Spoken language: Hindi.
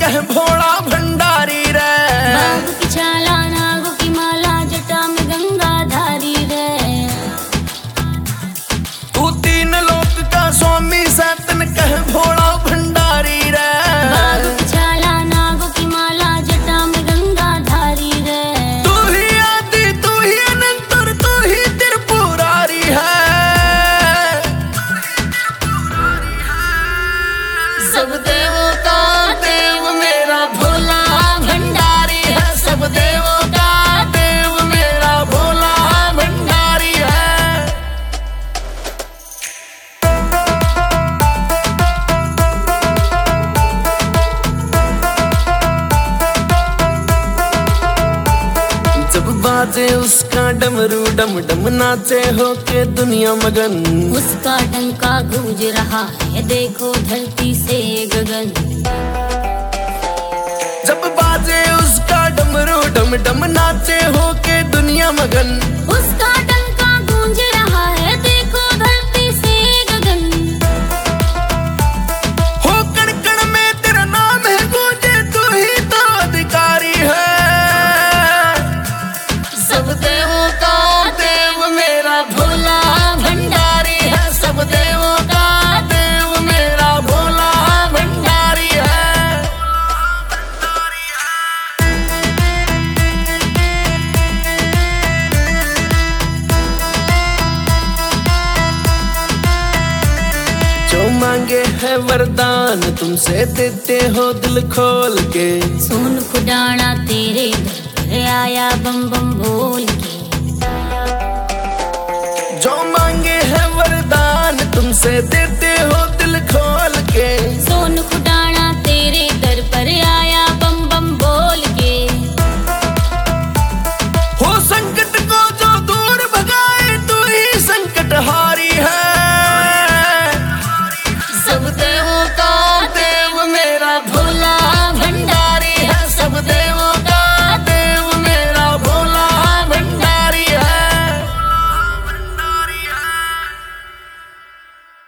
कह भोला भंडारी रे। बाबू की छाला नागों की माला जटा में गंगा धारी रे। तू तीन लोक का स्वामी सैतन कह भोला भंडारी रे। बाबू की छाला नागों की माला जटा में गंगा धारी रे। तू ही आदि तू ही अनंत और तू ही त्रिपुरारी है। सब देवों का देव मेरा भोला भंडारी है। सब देवों का देव मेरा भोला भंडारी है। जब बाजे उसका डमरू डम डम नाचे होके दुनिया मगन। उसका डंका गूंज रहा है देखो धरती से गगन। जब बाजे उसका डमरू डम डम नाचे होके दुनिया मगन। उसका डंका गूंज रहा है देखो धरती से गगन। हो कण कण में तेरा नाम है गूंजे तू ही तो अधिकारी है। सब देवों का देव मेरा भोला भंडारी है। सब देवों का देव मेरा भोला भंडारी है। जो मांगे है वरदान तुमसे देते हो दिल खोल के। सोन खुडाना तेरे दर पर आया बम बम बोल के। जो मांगे है वरदान तुमसे देते हो